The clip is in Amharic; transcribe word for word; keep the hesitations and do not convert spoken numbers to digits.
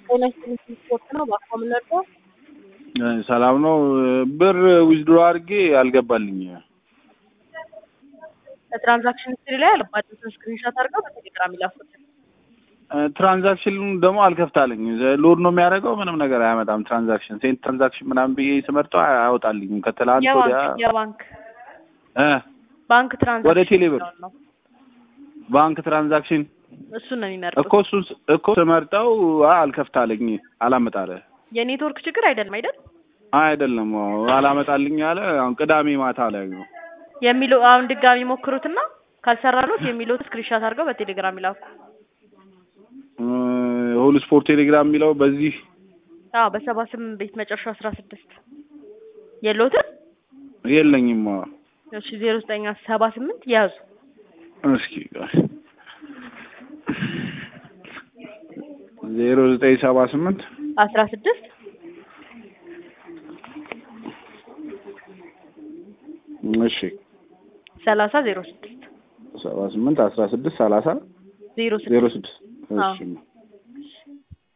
ጤናችን ስፖርት ነው ባቆም ነበር ሰላም ነው ብር ዊዝድሮ አድርጌ አልገባልኝ ትራንዛክሽን ሂስትሪ ላይ አለባችሁ ስክሪንሾት አድርገው በቴሌግራም ይላኩት ትራንዛክሽኑን ደግሞ አልከፍታለኝ ሎድ ነው የሚያደርገው ምንም ነገር አያመጣም ትራንዛክሽን ሴንት ትራንዛክሽን ምናምን ብዬ ስመርጠው አያወጣልኝ ከተላንት ወዲያ የባንክ እ ባንክ ትራንዛክሽን ወደ ቴሌብር ባንክ ትራንዛክሽን እሱ ነው የሚመርጠው እኮ እሱ እኮ ስመርጠው አልከፍታለኝ አላመጣለ የኔትወርክ ችግር አይደለም አይደል አይደለም አላመጣልኝ አለ አሁን ቅዳሜ ማታ ላይ ነው የሚለው አሁን ድጋሚ ሞክሩትና ካልሰራሉት የሚለው ስክሪንሾት አድርገው በቴሌግራም ይላኩ ሁሉ ስፖርት ቴሌግራም የሚለው በዚህ አዎ በሰባ ስምንት ቤት መጨረሻ አስራ ስድስት የሎት የለኝም እሺ ዜሮ ዘጠኝ ሰባ ስምንት ያዙ እስኪ ዜሮ ዘጠኝ ሰባ ስምንት አስራ ስድስት እሺ ሰላሳ ዜሮ ስድስት ሰባ ስምንት አስራ ስድስት ሰላሳ ዜሮ ስድስት እሺ